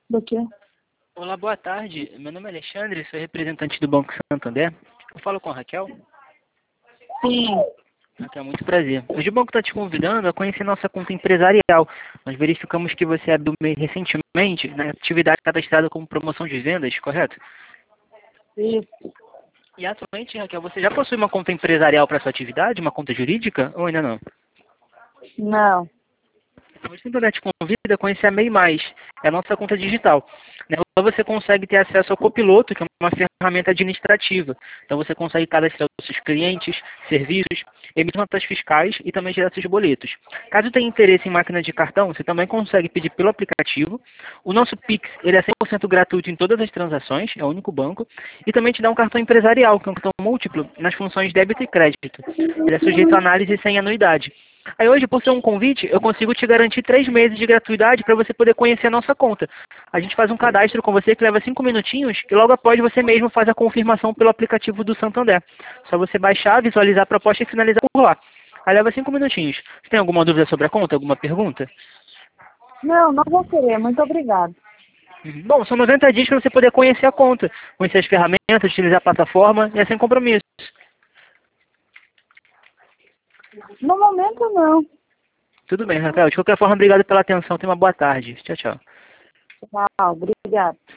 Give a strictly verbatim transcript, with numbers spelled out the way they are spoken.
Do quê? Olá, boa tarde. Meu nome é Alexandre, sou representante do Banco Santander. Eu falo com a Raquel. Sim. Raquel, muito prazer. Hoje o banco está te convidando a conhecer nossa conta empresarial. Nós verificamos que você abriu recentemente na atividade cadastrada como promoção de vendas, correto? Isso. E atualmente, Raquel, você já possui uma conta empresarial para sua atividade, uma conta jurídica, ou ainda não? Não. O Santander te convida a conhecer a MEI Mais, é a nossa conta digital. Nela você consegue ter acesso ao Copiloto, que é uma ferramenta administrativa. Então você consegue cadastrar os seus clientes, serviços, emitir notas fiscais e também gerar seus boletos. Caso tenha interesse em máquina de cartão, você também consegue pedir pelo aplicativo. O nosso Pix ele é cem por cento gratuito em todas as transações, é o único banco. E também te dá um cartão empresarial, que é um cartão múltiplo, nas funções débito e crédito. Ele é sujeito a análise sem anuidade. Aí hoje, por ser um convite, eu consigo te garantir três meses de gratuidade para você poder conhecer a nossa conta. A gente faz um cadastro com você que leva cinco minutinhos e logo após você mesmo faz a confirmação pelo aplicativo do Santander. Só você baixar, visualizar a proposta e finalizar por lá. Aí leva cinco minutinhos. Você tem alguma dúvida sobre a conta? Alguma pergunta? Não, não vou querer. Muito obrigada. Uhum. Bom, são noventa dias para você poder conhecer a conta, conhecer as ferramentas, utilizar a plataforma e é sem compromisso. No momento, não. Tudo bem, Rafael. De qualquer forma, obrigado pela atenção. Tenha uma boa tarde. Tchau, tchau. Tchau. Obrigada.